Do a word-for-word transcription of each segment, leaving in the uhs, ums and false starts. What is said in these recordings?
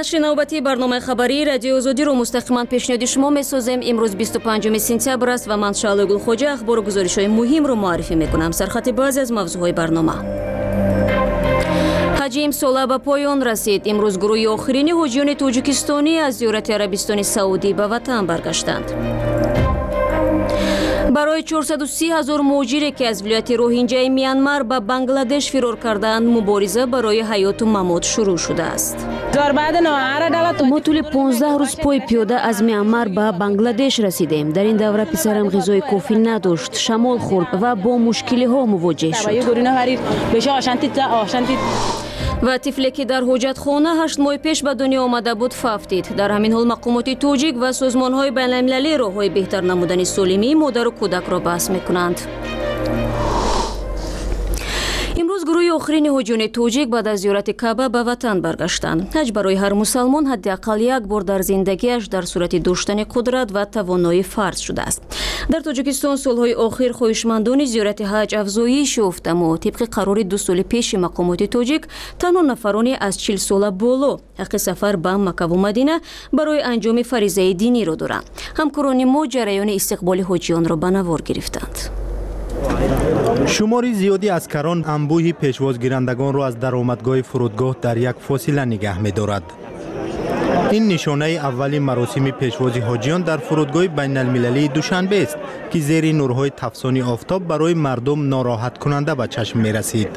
نشر نوبتی برنامه خبری رادیو آزادی رو مستقیما پیشنهاد شما می‌سازیم. امروز بیست و پنجم سپتامبر است و من شعله گلخوجه اخبار و گزارش‌های مهم رو معرفی می‌کنم. سرخط بعضی از موضوع‌های برنامه: حج امسال به پایان رسید. امروز گروه آخرین حاجیان تاجیکستانی از زیارت عربستان سعودی به وطن برگشتند. برای چهارصد و سی هزار مهاجری که از ولایت روهینجای میانمار به بنگلادش فرار کردند مبارزه برای حیات و ممات شروع شده است. ما طول پانزده روز پای پیاده از میانمار به بنگلادش رسیدیم. در این دوره پسرم غذای کافی نداشت، شمال خورد و با مشکلی ها مواجه شد. و طفلی که در حاجت خانه هشت ماه پیش به دنیا آمده بود فافتید. در همین حال مقامات تاجیک و سازمان‌های بین‌المللی راه‌های بهتر نمودن سالمی مادر و کودک را بحث می‌کنند. امروز گروه آخرین حاجیان تاجیک بعد از زیارت کعبه به وطن برگشتند. حج برای هر مسلمان حداقل یک بار در زندگیش در صورت داشتن قدرت و توانایی فرض شده است. در تاجیکستان سالهای آخر خواهشمندان زیارت حج افزایش یافت، اما طبق قرار دو سال پیش مقامات تاجیک تنها نفرانی از چهل ساله بالا حق سفر به مکه و مدینه برای انجام فریضه دینی را دارند. همکاران ما جریان استقبال حاجیان را به نوار گرفتند. شماری زیادی از کران انبوه پیشوازگیرندگان را از درآمدگاه فرودگاه در یک فاصله نگه می‌دارد. این نشانه اولی مراسم پیشوازی حاجیان در فرودگاه بین المللی دوشنبه است که زیر نورهای تفسانی آفتاب برای مردم ناراحت کننده به چشم می رسید.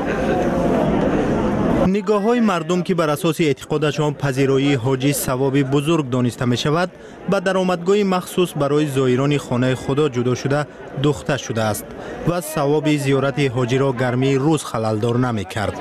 نگاه های مردم که بر اساس اعتقادشان پذیرایی حاجی ثواب بزرگ دانسته می شود به درآمدگاه مخصوص برای زائران خانه خدا جدا شده دوخته شده است و ثواب زیارت حاجی را گرمی روز خللدار نمی کرد.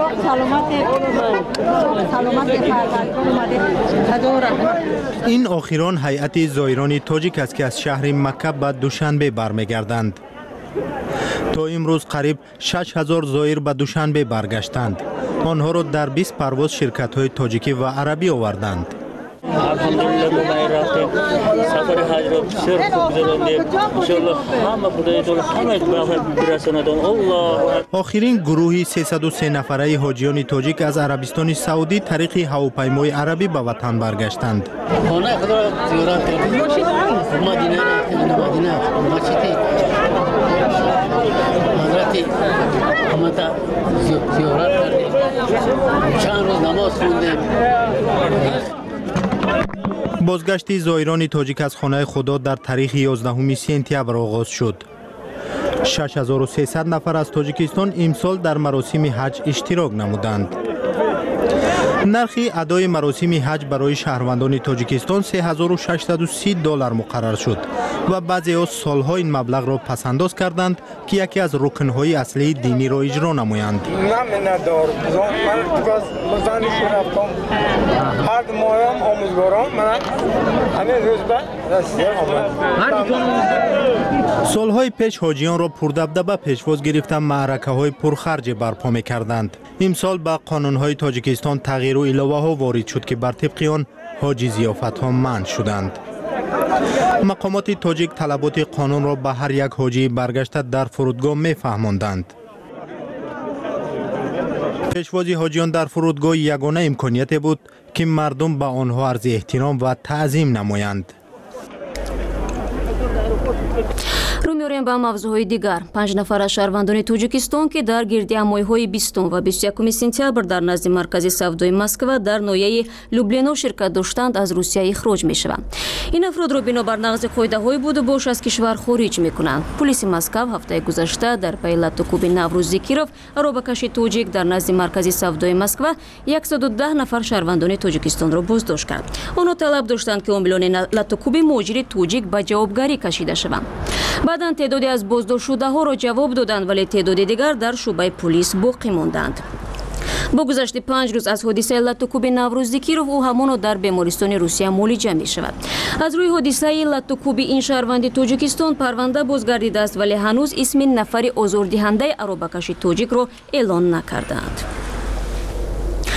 این آخران هیئت زائران تاجیک است که از شهر مکه به دوشنبه برمیگردند. تا امروز قریب شش هزار زائر به دوشنبه برگشتند. آنها را در بیست پرواز شرکت های تاجیکی و عربی آوردند. الحمدلله ما رفتیم سفر حج را بسیار خوب گذراندیم. ان شاء الله همه خدای تعالی همه برساند. الله. آخرین گروهی سیصد و سه نفره حاجیان تاجیک از عربستان سعودی طریق هواپیمای عربی به وطن برگشتند. خانه خدا را زیارت کردیم. مدینه رفتیم، مدینه مسجد حضرت محمد زیارت کردیم. چند روز نماز خوندیم. بازگشت زائران تاجیک از خانه خدا در تاریخ یازدهم سپتامبر آغاز شد. شش هزار و سیصد نفر از تاجیکستان امسال در مراسم حج اشتراک نمودند. نرخ ادای مراسم حج برای شهروندان تاجیکستان سه هزار و ششصد و سی دلار مقرر شد و بعضی از سالها این مبلغ را پسنداز کردند که یکی از رکنهای اصلی دینی را اجرا نمایند. سالهای پیش حاجیان را پردبدبه پیشواز گرفته معرکه های پرخرج برپا می کردند. امسال با قانون های تاجیکستان تغییر و علاوه ها وارد شد که بر طبق آن حاجی ضیافت ها منع شدند. مقامات تاجیک طلبات قانون را به هر یک حاجی برگشته در فرودگاه می فهماندند. پیشوازی حاجیان در فرودگاه یگانه امکانیت بود که مردم به آنها عرض احترام و تعظیم نمایند. رو می‌آوریم به موضوعهای دیگر. پنج نفر از شهروندان تاجیکستان که در گردهمایی‌های بیستم و بیست و یکم سپتامبر در نزد مرکز سودای مسکو در ناحیه لوبلینا شرکت داشتند از روسیه اخراج می‌شوند. این افراد را بنابر نقض قاعده‌های بود و باش از کشور خارج می‌کنند. پلیس مسکو هفته گذشته در پی لاتوکوب نوروز زکیروف اروبکش تاجیک در نزد مرکز سودای مسکو صد و ده نفر شهروندان تاجیکستان را بازداشت کرد. آنها طلب داشتند که عاملان لاتوکوب مهاجر تاجیک به جوابگاری کشیده شوند. بعداً تعدادی از بازداشت شده ها را جواب دادند ولی تعدادی دیگر در شعبه پلیس باقی ماندند. با گذشت پنج روز از حادثه لاتوکوب نوروز زکیروف او همان در بیمارستان روسیه معالجه می شود. از روی حادثه لاتوکوب این شهروند تاجیکستان پرونده بازگردیده است ولی هنوز اسم نفر آزاردهنده اروبکش تاجیک را اعلان نکردند.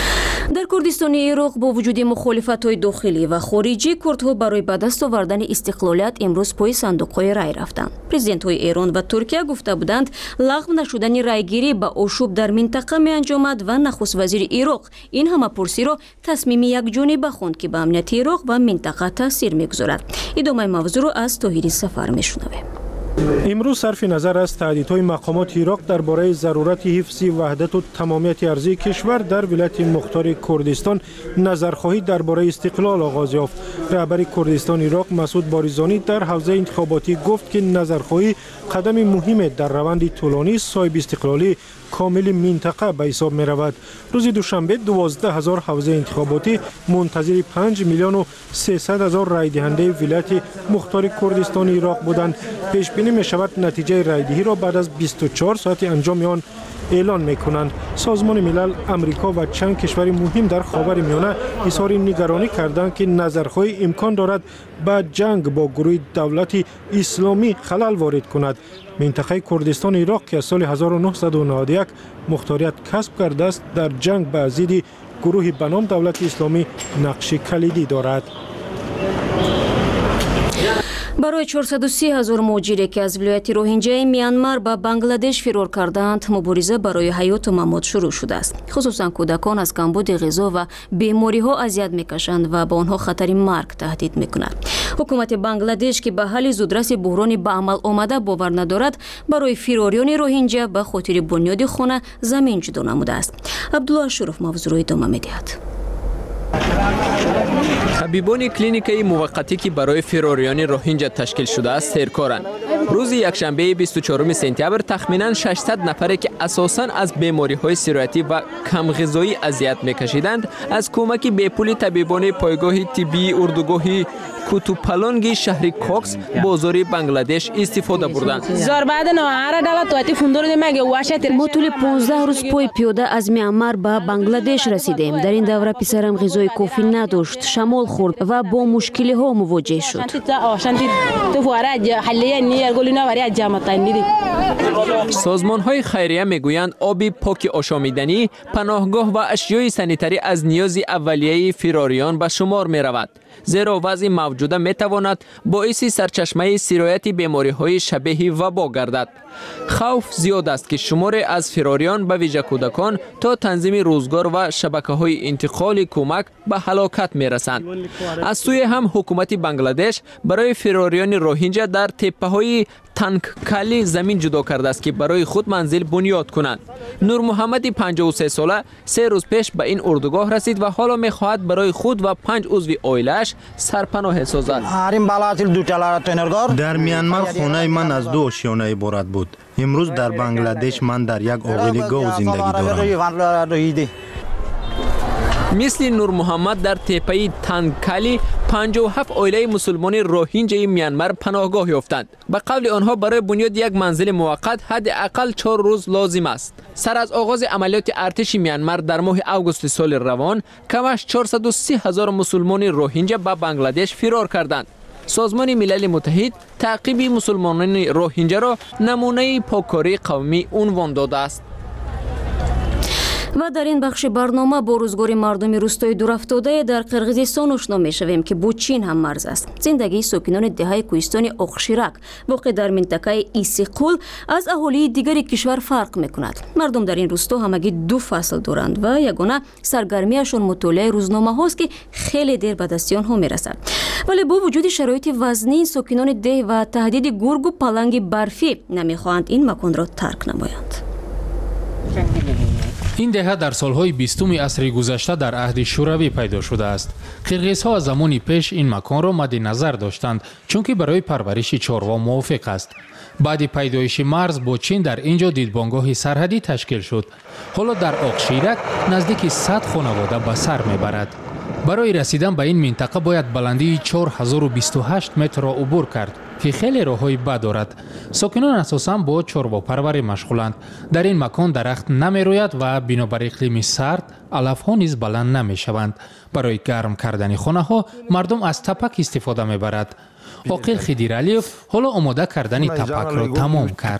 در کردستان عراق با وجود مخالفت‌های داخلی و خارجی، کردها برای به دست آوردن استقلالیت امروز پای صندوق‌های رای رفتند. پرزیدنت‌های ایران و ترکیه گفته بودند لغو نشدن رایگیری با آشوب در منطقه می‌انجامد و نخست وزیر عراق این همه‌پرسی را تصمیم یکجانبه خواند که به امنیت عراق و منطقه تاثیر می‌گذارد. ادامه موضوع را از طاهری سفر می‌شنویم. امروز صرف نظر از تهدیدهای مقامات عراق درباره ضرورت حفظ وحدت و تمامیت ارضی کشور در ولایت مختار کردستان نظرخواهی درباره استقلال آغاز یافت. رهبر کردستان عراق مسعود باریزانی در حوزه انتخاباتی گفت که نظرخواهی قدم مهم در روند طولانی صاحب استقلالی کامل منطقه به حساب می رود. روز دوشنبه دوازده هزار حوزه انتخاباتی منتظر پنج میلیون و سیصد هزار رای دهنده ولایت مختار کردستان عراق بودند. پیش بینی می شود نتیجه رای دهی را بعد از بیست و چهار ساعت انجام آن اعلان می کنند. سازمان ملل، امریکا و چند کشور مهم در خاورمیانه اظهار نگرانی کردند که نظرخواهی امکان دارد با جنگ با گروه دولت اسلامی خلل وارد کند. منطقه کردستان عراق که از سال هزار و نهصد و نود و یک مختاریت کسب کرده است در جنگ با ضد گروه به نام دولت اسلامی نقش کلیدی دارد. برای چهارصد و سی هزار مهاجری که از ولایت روهینجه میانمار به بنگلادش فرار کردند، مبارزه برای حیات و ممات شروع شده است. خصوصا کودکان از کمبود غذا و بیماری ها اذیت میکشند و با آنها خطر مرگ تهدید میکنند. حکومت بنگلادش که به حل زودرس بحران به عمل آمده باور ندارد، برای فراریان روهینجه به خاطر بنیاد خانه زمین جدا نموده است. عبدالله شرف موضوع ادامه میدهد. طبیبان کلینیکی موقتی که برای فراریان روهینجا تشکیل شده است سرکارند. روز یکشنبه بیست و چهارم سپتامبر تخمینا ششصد نفری که اساساً از بیماری‌های سیرویتی و کم غذایی اذیت می‌کشیدند از کمک بیپولی طبیبان پایگاه طبی اردوگاه کوتوپالونگی شهر کوکس بازار بنگلادش استفاده بردند. ما طول پانزده روز پای پیاده از میانمار به بنگلادش رسیدیم. در این دوره پسرم غذای کافی نداشت، شمال خورد و با مشکلی ها مواجه شد. سازمان های خیریه میگویند آب پاک آشامیدنی، پناهگاه و اشیای سانیتری از نیاز اولیه فراریان به شمار می رود. زیرا وضع موجوده می تواند باعث سرچشمه سرایت بیماری های شبیه وبا گردد. خوف زیاد است که شمار از فراریان به ویژه کودکان تا تنظیم روزگار و شبکه های انتقال کمک به هلاکت می رسند. از سوی هم حکومت بنگلادش برای فراریان روهینجا در تپه های تنگکالی زمین جدا کرده است که برای خود منزل بنیاد کنند. نور محمد پنجاه و سه ساله سه روز پیش به این اردوگاه رسید و حالا می خواهد برای خود و پنج عضو عائله‌اش سرپناه سازد. در میانمار خانه من از دو آشیانه عبارت بود. امروز در بنگلادش من در یک آقیلگاه زندگی دارم. مثل نور محمد در تپه تنگکالی پنجاه و هفت عائله مسلمان روهینجای میانمار پناهگاه یافتند. به قول آنها برای بنیاد یک منزل موقت حداقل چهار روز لازم است. سر از آغاز عملیات ارتش میانمار در ماه آگوست سال روان کمش چهارصد و سی هزار مسلمان روهینجا به بنگلادش فرار کردند. سازمان ملل متحد تعقیب مسلمانان روهینجا را نمونه پاککاری قومی عنوان داده است. و در این بخش برنامه با روزگار مردم روستای دورافتاده در قرقیزستان آشنا میشویم که با چین هم مرز است. زندگی ساکنان دهه کوهستان اوقشیرک واقع در منطقه ایسیقول از اهالی دیگر کشور فرق میکند. مردم در این روستا همگی دو فصل دارند و یگانه سرگرمیشان مطالعه روزنامه هاست که خیلی دیر به دست آنها میرسد. ولی با وجود شرایط وزنی، ساکنان ده و تهدید گرگ و پلنگ برفی نمیخواهند این مکان را ترک نمایند. این دهه در سالهای بیستم عصر گذشته در عهد شوروی پیدا شده است. قرقیزها از زمانی پیش این مکان را مد نظر داشتند چون که برای پرورش چاروا موافق است. بعد پیدایش مرز با چین در اینجا دیدبانگاه سرحدی تشکیل شد. حالا در اوقشیرک نزدیک صد خانواده به سر میبرد. برای رسیدن به این منطقه باید بلندی چهار هزار و بیست و هشت متر را عبور کرد که خیلی راههای بد دارد. ساکنان اساساً با چارواپروری مشغولند. در این مکان درخت نمیروید و بنابر اقلیم سرد علفها نیز بلند نمیشوند. برای گرم کردن خانه ها مردم از تپک استفاده میبرد. عاقل خدیرعلیوف حالا آماده کردن تپک را تمام کرد.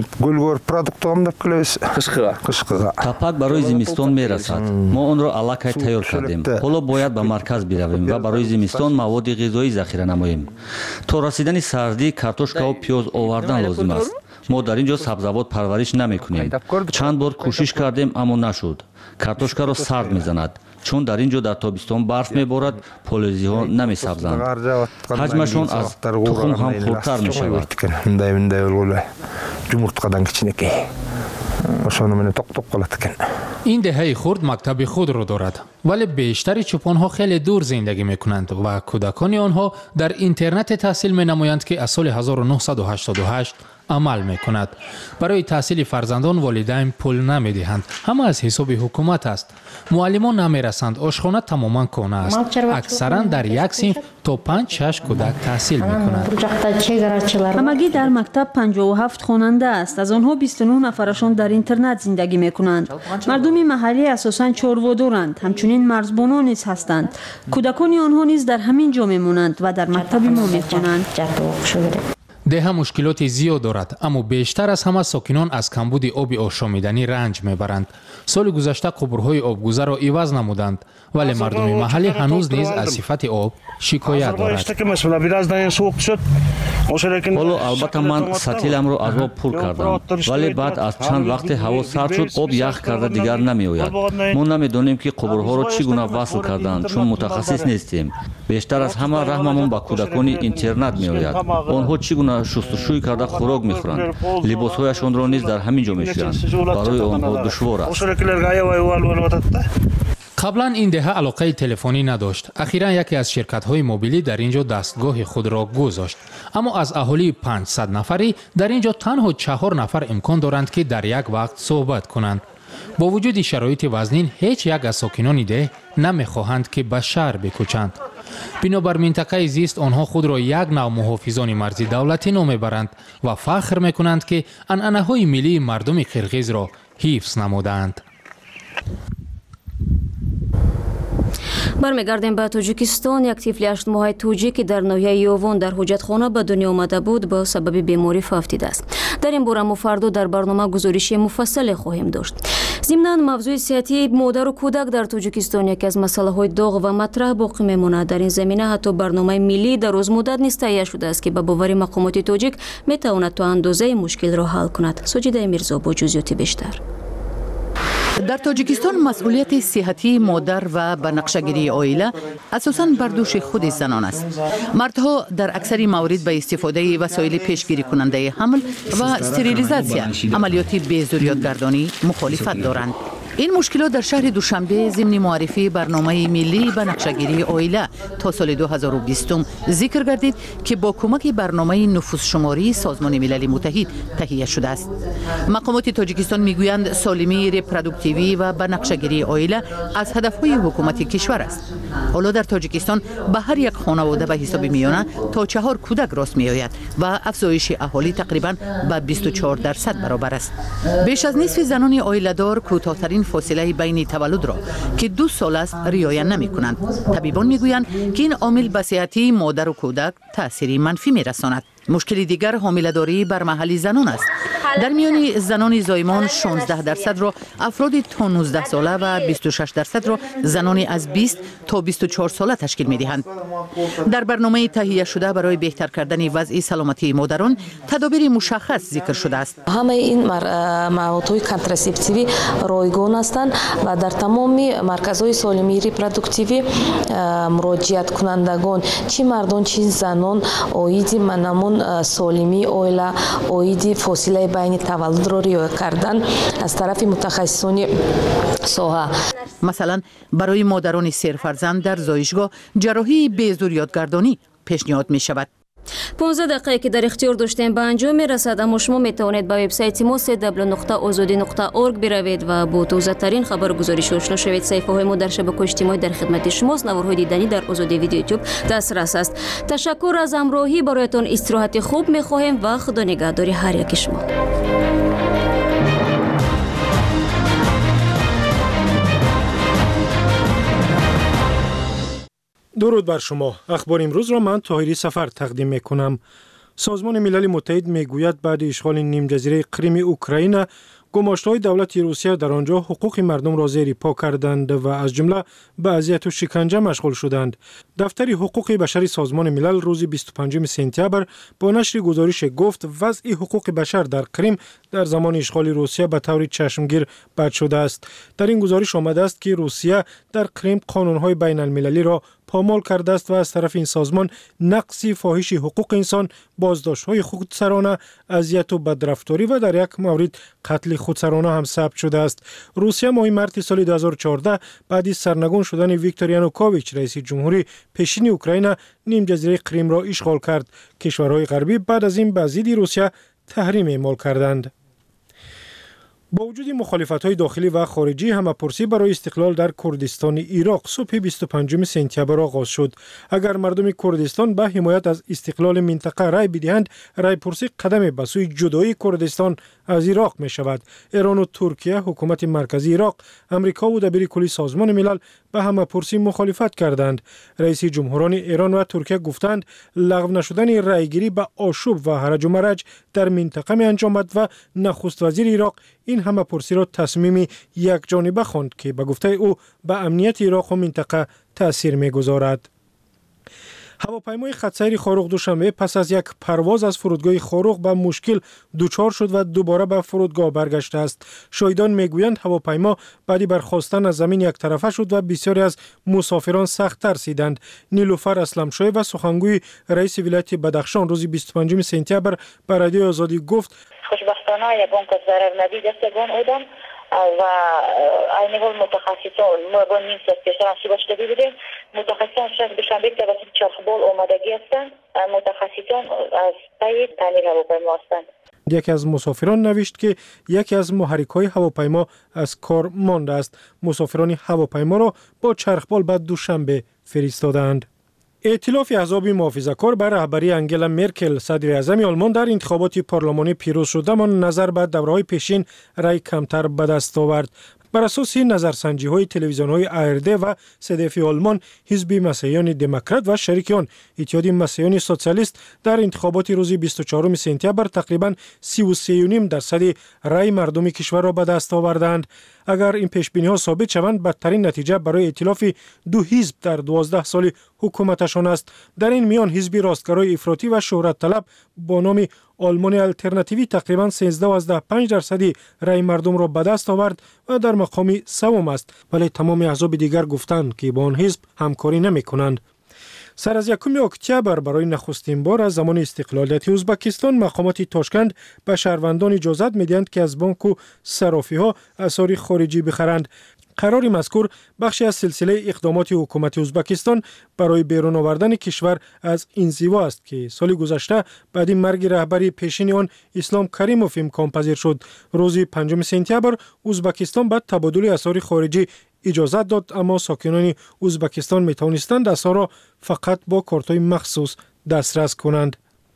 تپک برای زمستان میرسد. ما آن را الکی تیار کردیم. حالا باید به مرکز برویم و برای زمستان مواد غذایی ذخیره نماییم. تا رسیدن سردی کارتوشکا و پیاز آوردن لازم است. ما در اینجا سبزیجات پرورش نمیکنیم. چند بار کوشش کردیم اما نشد. کارتوشکا را سرد میزند. چون در اینجا در تابستان برف میبارد، پالوزی ها نمیسبزند. حجمشان از تخم هم خردتر میشود. این دهه خرد مکتب خود را دارد، ولی بیشتر چوپان ها خیلی دور زندگی میکنند و کودکان آنها در اینترنت تحصیل می نمایند که از سال هزار و نهصد و هشتاد و هشت عمل می کند. برای تحصیل فرزندان والدین پول نمی دهند، همه از حساب حکومت است. معلمان نمی رسند، آشخانه تماما کانه است. اکثرا در یک صنف تا پنج شش کودک تحصیل می کنند. همگی در مکتب پنجاه و هفت خواننده است. از آنها بیست و نه نفرشان در اینترنت زندگی می کنند. مردم محلی اساساً چاره‌وادارند، همچنین مرزبانان نیز هستند. کودکان آنها نیز در همین جا میمونند و در مکتب ما میخوانند. ده مشکلات زیاد دارد، اما بیشتر از همه ساکنان از کمبود آب آشامیدنی رنج میبرند. سال گذشته قبرهای آبگذر را عوض نمودند، ولی مردم محلی هنوز نیز از صفت آب شکایت دارد. حالا البته من ستیلم را از آب پر کردم، ولی بعد از چند وقت هوا سرد شد، آب یخ کرده دیگر نمی آید. ما نمیدانیم که قبرها را چگونه وصل کردند، چون متخصص نیستیم. بیشتر از همه رحممون به کودکان اینترنت می آید. آنها چگونه شستشوی کرده خوراک میخورند، لباسهایشان را نیز در همین جا میشویند. برای آنها دشوار است. قبلا این دهه علاقه تلفنی نداشت. اخیرا یکی از شرکت‌های موبیلی در اینجا دستگاه خود را گذاشت. اما از اهالی پانصد نفری در اینجا تنها چهار نفر امکان دارند که در یک وقت صحبت کنند. با وجود شرایط وزنین، هیچ یک از ساکنان ده نمیخواهند که به شهر بکوچند. بنابر منطقه زیست آنها خود را یک نوع محافظان مرزی دولتی نام میبرند و فخر میکنند که عنعنه‌های ملی مردم قرقیز را حفظ نمودند. برمیگردیم به تاجیکستان. یک طفل هشت ماهه توجیکی در ناحیه یوون در حجتخانه به دنیا آمده بود با سبب بیماری فوتیده است. در این باره ما فردا در برنامه گزارشی مفصل خواهیم داشت. ضمناً موضوع صحتی مادر و کودک در تاجیکستان یکی از مسائل داغ و مطرح باقی میماند. در این زمینه حتی برنامه ملی در روز مدت نیز تهیه شده است که به باور مقامات تاجیک میتواند تا اندازه مشکل را حل کند. ساجده میرزا با جزئیات بیشتر. در تاجیکستان مسئولیت صحتی مادر و بنقشه‌گیری عائله اساساً بر دوش خود زنان است. مردها در اکثر موارد به استفاده وسایل پیشگیری کننده حمل و استریلیزاسیون عملیات بی‌ضروریاتگردانی مخالفت دارند. این مشکلات در شهر دوشنبه ضمن معرفی برنامه ملی بنقشه‌گیری عائله تا سال دو هزار و بیست ذکر گردید که با کمک برنامه نفوس شماری سازمان ملل متحد تهیه شده است. مقامات تاجیکستان میگویند سالمی رپرودوکتیوی و بنقشه‌گیری عائله از هدفهای حکومت کشور است. حالا در تاجیکستان به هر یک خانواده به حساب میانه تا چهار کودک راست میآید و افزایش اهالی تقریبا به بیست و چهار درصد برابر است. بیش از نصف زنان عائله دار کوتاه‌ترین فاصله بین تولد را که دو سال است رعایت نمی کنند. طبیبان می گویند که این عامل به صحت مادر و کودک تأثیری منفی می رساند. مشکل دیگر حامله‌داری بر محل زنان است. در میان زنان زایمان شانزده درصد را افراد تا نوزده ساله و بیست و شش درصد را زنان از بیست تا بیست و چهار ساله تشکیل می دهند. در برنامه تهیه شده برای بهتر کردن وضع سلامتی مادران تدابیر مشخص ذکر شده است. همه این موادهای کنتراسپتیوی رایگان هستند و در تمام مرکزهای سالمی رپرودوکتیوی مراجعت کنندگان چه مردان چه زنان اویدی منمون سالمی عائله اویدی فاصله بین تولد را رعایت کردن از طرف متخصصان ساحه. مثلا برای مادران سرفرزند در زایشگاه جراحی بی‌ضروریاتگردانی پیشنهاد می شود. پانزده دقیقه که در اختیار داشتیم به انجام می رسد، اما شما می توانید به وبسایت ما سه دبلیو نقطه آزادی نقطه اورگ بروید و با تازه ترین خبرگزاریش آشنا شوید. صفحه های ما در شبکه‌های اجتماعی در خدمت شماست. نوارهای دیدنی در آزادی ویدیو یوتیوب دسترس است. تشکر از همراهی. برایتان استراحت خوب می خواهیم و خدا نگهداری هر یک شما. درود بر شما. اخبار امروز را من طاهری سفر تقدیم می کنم. سازمان ملل متحد می گوید بعد اشغال نیم جزیره کریم اوکراین، گماشته‌های دولت روسیه در آنجا حقوق مردم را زیر پا کردند و از جمله به اذیت و شکنجه مشغول شدند. دفتر حقوق بشر سازمان ملل روز بیست و پنجم سپتامبر با نشر گزارش گفت وضع حقوق بشر در کریم در زمان اشغال روسیه به طور چشمگیر بد شده است. در این گزارش آمده است که روسیه در کریم قانون‌های بین المللی را پامال کرده است و از طرف این سازمان نقض فاحش حقوق انسان، بازداشت‌های خودسرانه، اذیت و بدرفتاری و در یک مورد قتل خودسرانه هم ثبت شده است. روسیه ماه مارس سال دو هزار و چهارده بعد از سرنگون شدن ویکتور یانوکوویچ رئیس جمهوری پیشین اوکراین نیم جزیره کریم را اشغال کرد. کشورهای غربی بعد از این به ضد روسیه تحریم اعمال کردند. با وجود مخالفت‌های داخلی و خارجی، همه‌پرسی برای استقلال در کردستان عراق صبح بیست و پنجم سپتامبر آغاز شد. اگر مردم کردستان به حمایت از استقلال منطقه رای بدهند، رای پرسی قدم به سوی جدایی کردستان از عراق می شود. ایران و ترکیه، حکومت مرکزی عراق، امریکا و دبیر کلی سازمان ملل به همه‌پرسی مخالفت کردند. رئیس جمهوران ایران و ترکیه گفتند لغو نشدن رایگیری به آشوب و هرج و مرج در منطقه می انجامد و نخست وزیر عراق این همه‌پرسی را تصمیم یک جانبه خواند که به گفته او به امنیت عراق و منطقه تأثیر می‌گذارد. هواپیمای خطسیر خاروق دوشنبه پس از یک پرواز از فرودگاه خاروق به مشکل دچار شد و دوباره به فرودگاه برگشته است. شاهدان میگویند هواپیما بعد برخاستن از زمین یک طرفه شد و بسیاری از مسافران سخت ترسیدند. نیلوفر اسلمشاه و سخنگوی رئیس ولایت بدخشان روز بیست و پنجم سپتامبر به رادیو آزادی گفت خوشبختانه یگان که ضرر ندید استگان اودم و aynı gol mutaxassisin bu nimset keşansı başladı bile mutaxassisin şans düşenbe tabasit çarxbol omadagi هستند mutaxassisin از پای تعمیر هواپیما هستند. یکی از مسافران نوشت که یکی از محرک‌های هواپیما از کار مانده است. مسافران هواپیما را با چرخبال به دوشنبه فرستادند. ائتلاف احزاب محافظه‌کار بر رهبری انگلا مرکل صدر اعظم آلمان در انتخابات پارلمانی پیروز شد، اما نظر به دوره‌های پیشین رای کمتر به دست آورد. بر اساس نظرسنجی‌های تلویزیون‌های آرد و صدف آلمان، حزب مسیحیان دموکرات و شریک آن اتحاد مسیحیان سوسیالیست در انتخابات روز بیست و چهارم سپتامبر تقریباً سی و سه و نیم درصد رای مردم کشور را به دست آوردند. اگر این پیش‌بینی‌ها ثابت شوند، بدترین نتیجه برای ائتلاف دو حزب در دوازده سال حکومتشان است. در این میان حزب راستگرای افراطی و شهرت طلب با نام آلمان آلترناتیوی تقریباً سیزده و پنج درصد رای مردم را به دست آورد و در مقام سوم است، ولی تمام احزاب دیگر گفتند که با آن حزب همکاری نمی‌کنند. سر از یکم اکتبر برای نخستین بار از زمان استقلالیت ازبکستان مقامات تاشکند به شهروندان اجازت می‌دهند که از بانک و صرافی‌ها اسعار خارجی بخرند. قرار مذکور بخشی از سلسله اقدامات حکومت ازبکستان برای بیرون آوردن کشور از انزوا است که سال گذشته بعد مرگ رهبری پیشین آن اسلام کریموف امکان پذیر شد. روز پنجم سپتامبر ازبکستان بعد تبادل اسعار خارجی اجازت داد، اما ساکنان ازبکستان می توانستند اسعار را فقط با کارت‌های مخصوص دسترس کنند.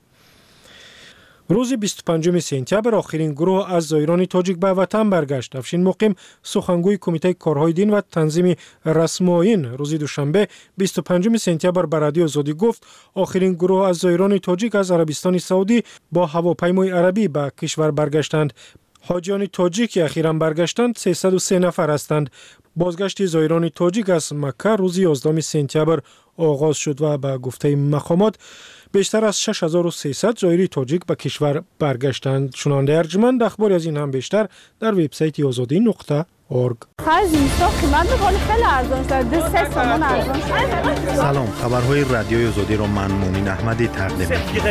روز بیست و پنجم سپتامبر آخرین گروه از زائران تاجیک به وطن برگشت. افشین مقیم سخنگوی کمیته کارهای دین و تنظیم رسم آیین روز دوشنبه بیست و پنجم سپتامبر به رادیو آزادی گفت آخرین گروه از زائران تاجیک از عربستان سعودی با هواپیمای عربی به کشور برگشتند. حاجیان تاجیک که اخیراً برگشتند سیصد و سه نفر هستند. بازگشت زائران تاجیک از مکه روز یازدهم سپتامبر آغاز شد و به گفته مقامات بیشتر از شش هزار و سیصد زائری تاجیک به کشور برگشتند. شنونده ارجمند اخباری از این هم بیشتر در وبسایت آزادی نقطه اورگ. سلام، خبرهای رادیوی آزادی را من مومن احمدی تقدیم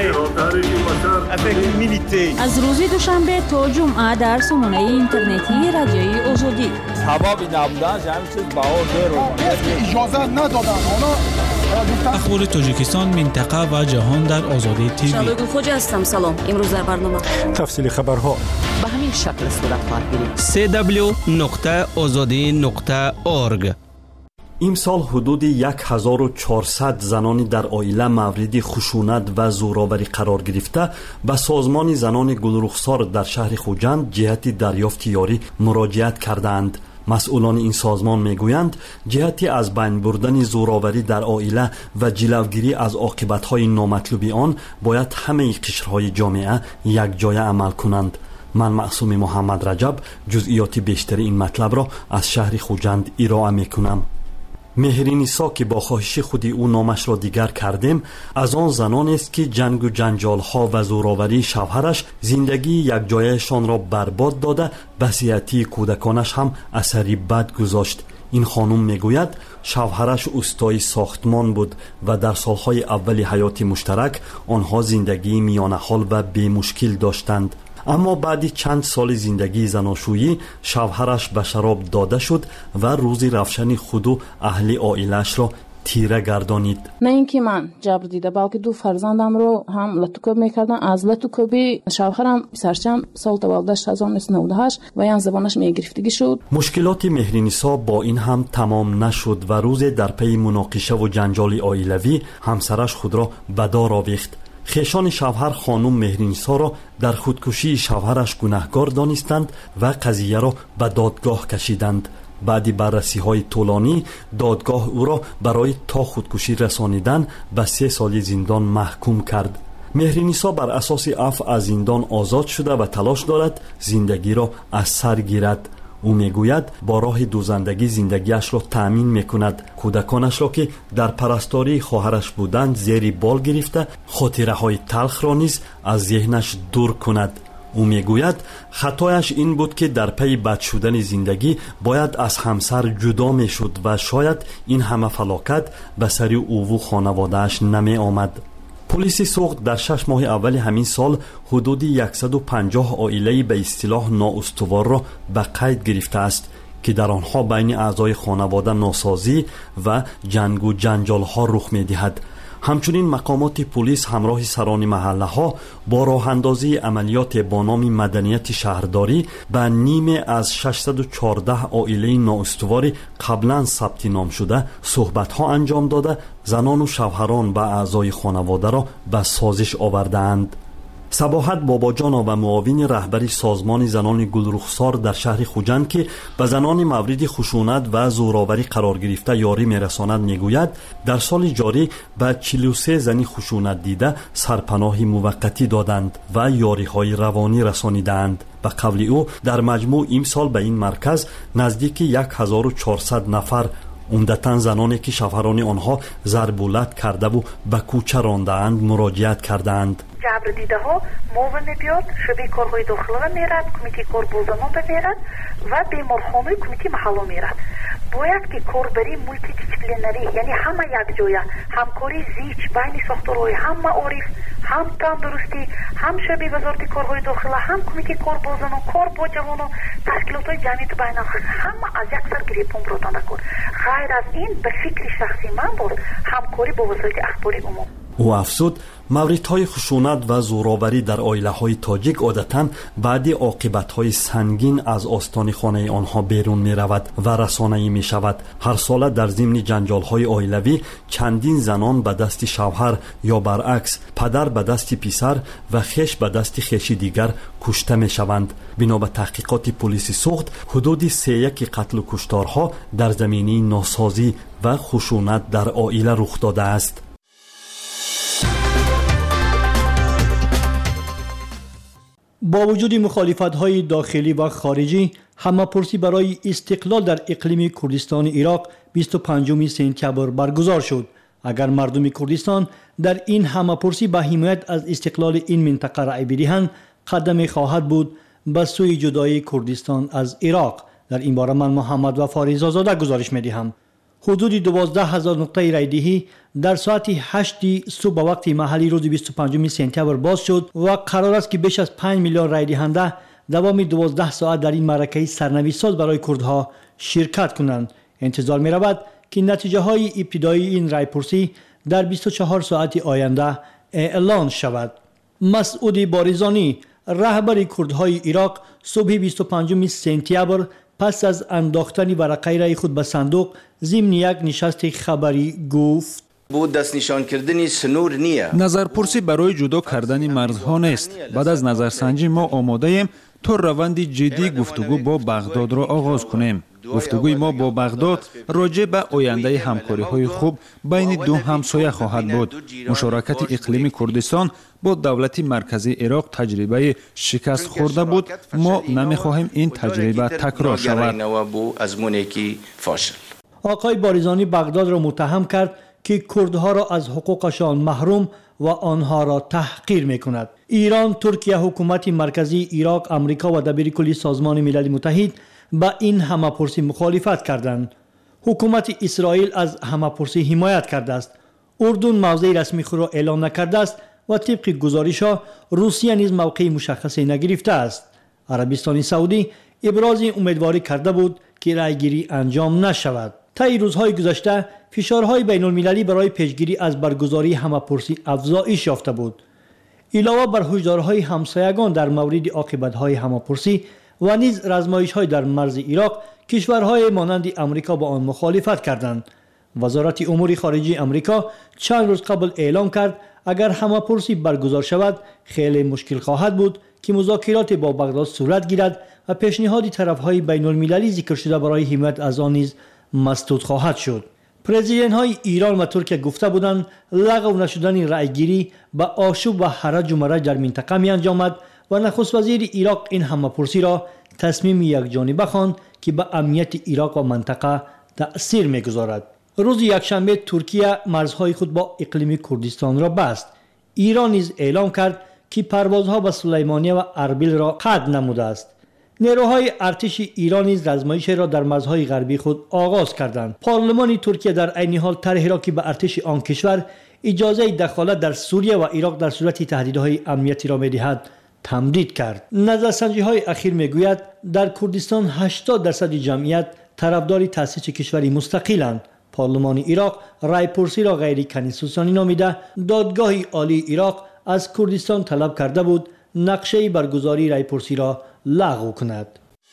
می‌کنم. از روز دوشنبه تا جمعه در سامانه اینترنتی رادیوی آزادی. حبابی نبودن همین چیز باور رو اجازه ندادن. اخبار تاجیکستان، منطقه و جهان در آزادی تیوی. شبگون خوش هستم. سلام. امروز در برنامه تفصیل خبرها به همین شکل صورت خواهد گرفت. سه دبلیو نقطه آزادی نقطه اورگ. امسال حدود هزار و چهارصد زنانی در عائله مورد خشونت و زورآوری قرار گرفته و سازمان زنان گلرخسار در شهر خوجند جهت دریافت یاری مراجعت کردند. مسئولان این سازمان میگویند جهتی از بین بردن زوراوری در عائله و جلوگیری از عاقبت‌های نامطلوب آن باید همه قشرهای جامعه یک جای عمل کنند. من معصوم محمد رجب جزئیات بیشتر این مطلب را از شهر خوجند ارائه میکنم. مهرینیسا که با خواهش خودی او نامش را دیگر کردیم از آن زنان است که جنگ و جنجال ها و زوراوری شوهرش زندگی یک جایشان را برباد داده وصیتی کودکانش هم اثری بد گذاشت. این خانم میگوید شوهرش استای ساختمان بود و در سالهای اول حیات مشترک آنها زندگی میانه حال و بی مشکل داشتند. اما بعد چند سال زندگی زناشویی شوهرش به شراب داده شد و روزی رفشن خود و اهل عائله‌اش را تیره گردانید. نه اینکه من جبر دیده بلکه دو فرزندم رو هم لطوکوب میکردن. از لطوکوبی شوهرم پسرچم سال تولدش هزار و نهصد و نود و هشت و یان زبانش میگرفتگی شد. مشکلات مهرینیسا با این هم تمام نشد و روزی در پی مناقشه و جنجال عائلوی همسرش خود را به دار آویخت. خیشان شوهر خانم مهرینیسا را در خودکشی شوهرش گناهکار دانستند و قضیه را به دادگاه کشیدند. بعد بررسی های طولانی دادگاه او را برای تا خودکشی رسانیدن به سه سال زندان محکوم کرد. مهرینیسا بر اساس عفو از زندان آزاد شده و تلاش دارد زندگی را از سر گیرد. او میگوید با راه دوزندگی زندگیش را تأمین میکند. کودکانش را که در پرستاری خواهرش بودند زیر بال گرفته خاطره های تلخ را نیز از ذهنش دور کند. او میگوید خطایش این بود که در پی بد شدن زندگی باید از همسر جدا میشد و شاید این همه فلاکت به سر او و خانواده‌اش نمی آمد. پلیس سوخت در شش ماه اول همین سال حدود صد و پنجاه عائله به اصطلاح نااستوار را به قید گرفته است که در آنها بین اعضای خانواده ناسازی و جنگ و جنجال ها رخ می دهد. همچنین مقامات پلیس همراه سران محله ها با راه اندازی عملیات با نام مدنیت شهرداری به نیمه از ششصد و چهارده عائله نااستوار قبلا ثبت نام شده صحبت ها انجام داده زنان و شوهران و اعضای خانواده را به سازش آوردند. صباحت باباجان و معاون رهبری سازمان زنان گلرخسار در شهر خوجند که به زنان مورد خشونت و زوراوری قرار گرفته یاری میرساند میگوید در سال جاری به چهل و سه زنی خشونت دیده سرپناهی موقتی دادند و یاری های روانی رسانیدند. به قول او در مجموع امسال به این مرکز نزدیک هزار و چهارصد نفر عمدتاً زنانی که شوهران آنها ضربولت کرده و به کوچه رانده‌اند مراجعت کردند. جبر دیده ها موو میبیاد شبه کارهای داخله میرد کمیتی کار بولزمان میرد و بیمارخانه کمیتی محله میرد. باید که کاربری مولتی دیسیپلینری یعنی همه یک جایه همکاری زیچ بین ساختارهای هم معارف هم تندرستی هم شبه وزارت کارهای داخله هم کمیتی کار بولزمان کار با جوانان تشکیلات های جمعیت بین همه از یک سر گریپون براتانه کن. غیر از این به فکر شخصی من بود همکاری با وزارت اخباری عموم. او افزود موردهای خشونت و زوراوری در عائله‌های تاجیک عادتاً بعد عاقبت‌های سنگین از آستان خانه آنها بیرون می‌رود و رسانه‌ای می‌شود. هر ساله در ضمن جنجال‌های عائلوی چندین زنان به دست شوهر یا برعکس پدر به دست پسر و خش به دست خشی دیگر کشته می‌شوند. بنا به تحقیقات پلیس سوخت حدود سه یک قتل و کشتارها در زمینه ناسازی و خشونت در عائله رخ داده است. با وجود مخالفت‌های داخلی و خارجی همه‌پرسی برای استقلال در اقلیم کردستان عراق بیست و پنجم سپتامبر برگزار شد. اگر مردم کردستان در این همه‌پرسی به حمایت از استقلال این منطقه رأی بدهند قدم خواهد بود به سوی جدایی کردستان از عراق. در این باره من محمد وفا رضازاده گزارش می‌دهم. حدود دوازده هزار نقطه رایدهی در ساعت هشت صبح وقت محلی روز بیست و پنجم سپتامبر باز شد و قرار است که بیش از پنج میلیون رای دهنده دوام دوازده ساعت در این معرکه سرنوشت ساز برای کردها شرکت کنند. انتظار می رود که نتیجه های ابتدایی این رای پرسی در بیست و چهار ساعت آینده اعلان شود. مسعود بارزانی رهبر کردهای عراق صبح بیست و پنجم سپتامبر پس از انداختن ورقه رای خود به صندوق ضمن یک نشست خبری گفت بود دست نشان کردنی سنور نیه. نظرپرسی برای جدا کردن مرزها نیست. بعد از نظرسنجی ما آماده ایم تا روند جدی گفتگو با بغداد را آغاز کنیم. گفتگوی ما با بغداد راجع به آینده همکاری‌های خوب بین دو همسایه خواهد بود. مشارکت اقلیمی کردستان با دولت مرکزی عراق تجربه شکست خورده بود. ما نمی‌خواهیم این تجربه تکرار شود. آقای باریزانی بغداد را متهم کرد که کردها را از حقوقشان محروم و آنها را تحقیر می‌کند. ایران، ترکیه، حکومت مرکزی عراق، آمریکا و دبیرکلی سازمان ملل متحد با این همه‌پرسی مخالفت کردند. حکومت اسرائیل از همه‌پرسی حمایت کرده است. اردن موضع رسمی خود را اعلام نکرده است و طبق گزارش‌ها روسیه نیز موقع مشخصی نگرفته است. عربستان سعودی ابراز امیدواری کرده بود که رأیگیری انجام نشود. طی روزهای گذشته فشارهای بین المللی برای پیشگیری از برگزاری همه‌پرسی افزایش یافته بود. علاوه بر هشدارهای همسایگان در مورد عاقبت‌های همه‌پرسی و نیز رزمایش‌های در مرز عراق، کشورهای مانند آمریکا با آن مخالفت کردند. وزارت امور خارجه آمریکا چند روز قبل اعلام کرد اگر همه‌پرسی برگزار شود خیلی مشکل خواهد بود که مذاکرات با بغداد صورت گیرد و پیشنهاد طرف‌های بین المللی ذکر شده برای حمایت از آن نیز مسدود خواهد شد. پرزیدنت های ایران و ترکیه گفته بودند لغو نشدن رأیگیری به آشوب و حرج و مرج در منطقه می انجامد و نخست وزیر عراق این همه‌پرسی را تصمیم یکجانبه خواند که به امنیت عراق و منطقه تأثیر می‌گذارد. روز یکشنبه ترکیه مرزهای خود با اقلیم کردستان را بست. ایران نیز اعلام کرد که پروازها به سلیمانیه و اربیل را قطع نموده است. نیروهای ارتش ایران نیز رزمایش را در مرزهای غربی خود آغاز کردند. پارلمان ترکیه در عین حال طرحی را که به ارتش آن کشور اجازه دخالت در سوریه و عراق در صورت تهدیدهای امنیتی را می‌دهد تمدید کرد. نظرسنجی‌های اخیر می‌گوید در کردستان هشتاد درصد جمعیت طرفدار تأسیس کشوری مستقل‌اند. پارلمان عراق رایپرسی را غیر کنستیتوسیونی نامیده. دادگاه عالی عراق از کردستان طلب کرده بود نقشه برگزاری رایپرسی را لغو کند.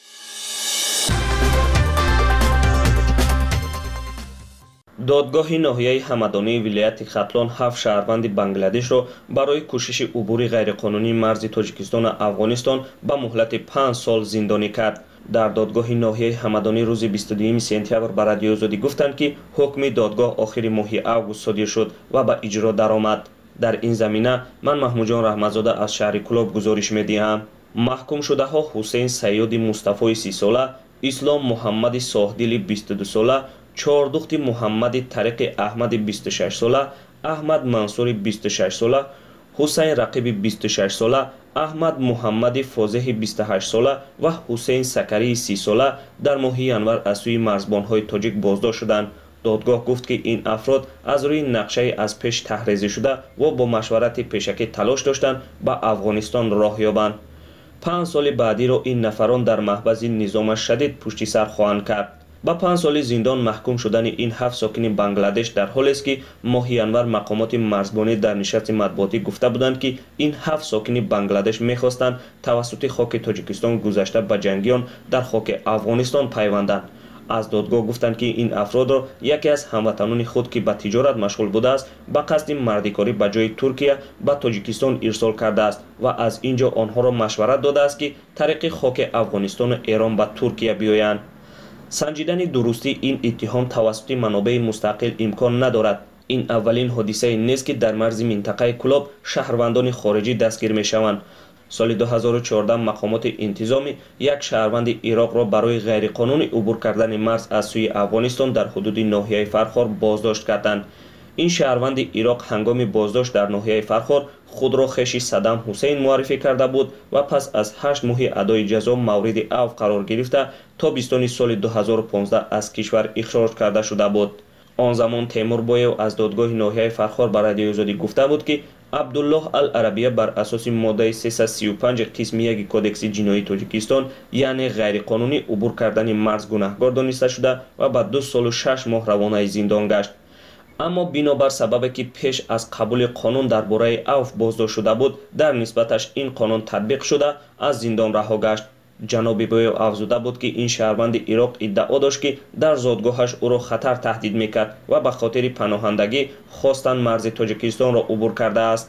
دادگاه ناحیه همدانی ولایت ختلان هفت شهروند بنگلادش را برای کوشش عبور غیرقانونی مرز تاجیکستان و افغانستان به مهلت پنج سال زندانی کرد. در دادگاه ناحیه همدانی روز بیست و دو سپتامبر به رادیو آزادی گفتند که حکم دادگاه آخر ماه آگوست صادر شد و به اجرا درآمد. در این زمینه من محمود جان رحمتزاده از شهر کلاب گزارش می‌دهم. محکوم شده ها حسین سیاد مصطفی سی ساله، اسلام محمد صاحدل بیست و دو ساله، چهاردخت محمد طارق احمد بیست و شش ساله، احمد منصور بیست و شش ساله، حسین رقیب بیست و شش ساله، احمد محمد فازح بیست و هشت ساله و حسین سکری سی ساله در ماه ینور از سوی مرزبان‌های تاجیک بازداشت شدند. دادگاه گفت که این افراد از روی نقشه از پیش تحریزی شده و با مشورت پیشکی تلاش داشتند به افغانستان راه یابند. پنج سال بعدی را این نفران در محبس نظام شدید پشت سر خواهند کرد. با پنج سال زندان محکوم شدن این هفت ساکن بنگلادش در حالی است که ماه ینور مقامات مرزبانی در نشست مطبوعاتی گفته بودند که این هفت ساکن بنگلادش می‌خواستند توسط خاک تاجیکستان گذشته به جنگیان در خاک افغانستان پیوندند. از دادگاه گفتند که این افراد را یکی از هموطنان خود که به تجارت مشغول بوده است به قصد مردکاری به جای ترکیه به تاجیکستان ارسال کرده است و از اینجا آنها را مشورت داده است که طریق خاک افغانستان و ایران به ترکیه بیایند. سنجیدن درستی این اتهام توسط منابع مستقل امکان ندارد. این اولین حادثه نیست که در مرز منطقه کلاب شهروندان خارجی دستگیر می‌شوند. سال دو هزار و چهارده مقامات انتظامی یک شهروند عراق را برای غیرقانونی عبور کردن مرز از سوی افغانستان در حدود ناحیه فرخار بازداشت کردند. این شهروند عراق هنگام بازداشت در ناحیه فرخار خود را خویش صدام حسین معرفی کرده بود و پس از هشت ماه ادای جزا مورد عفو قرار گرفته تا بیستم سال دو هزار و پانزده از کشور اخراج کرده شده بود. آن زمان تیمور بایو از دادگاه ناحیه فرخار به رادیو آزادی گفته بود که عبدالله العربیه بر اساس ماده سیصد و سی و پنج قسم یک کودکس جنایی تاجیکستان یعنی غیرقانونی عبور کردن مرز گناهکار دانسته شده و بعد دو سال و شش ماه روانه زندان گشت. اما بنابر سببی که پیش از قبول قانون درباره عفو بازداشت شده بود در نسبتش این قانون تطبیق شده از زندان رها گشت. جناب بایو افزوده بود که این شهروند عراق ادعا داشت که در زادگاهش او را خطر تهدید میکرد و به خاطر پناهندگی خواستن مرز تاجیکستان را عبور کرده است.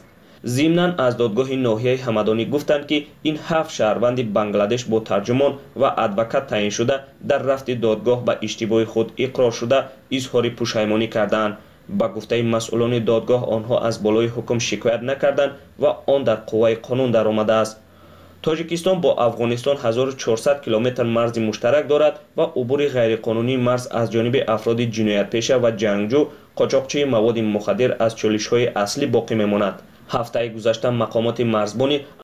ضمناً از دادگاه ناحیه همدانی گفتند که این هفت شهروند بنگلادش با ترجمان و ادوکات تعیین شده در رفت دادگاه به اشتباه خود اقرار شده اظهار پشیمانی کردند. با گفته مسئولان دادگاه آنها از بالای حکم شکایت نکردند و آن در قوه قانون درآمده است. تاجیکستان با افغانستان هزار و چهارصد کیلومتر مرز مشترک دارد و عبور غیرقانونی مرز از جانب افراد جنایت پیشه و جنگجو قاچاقچی مواد مخدر از چالش‌های اصلی باقی میماند. هفته گذشته مقامات مرزبانی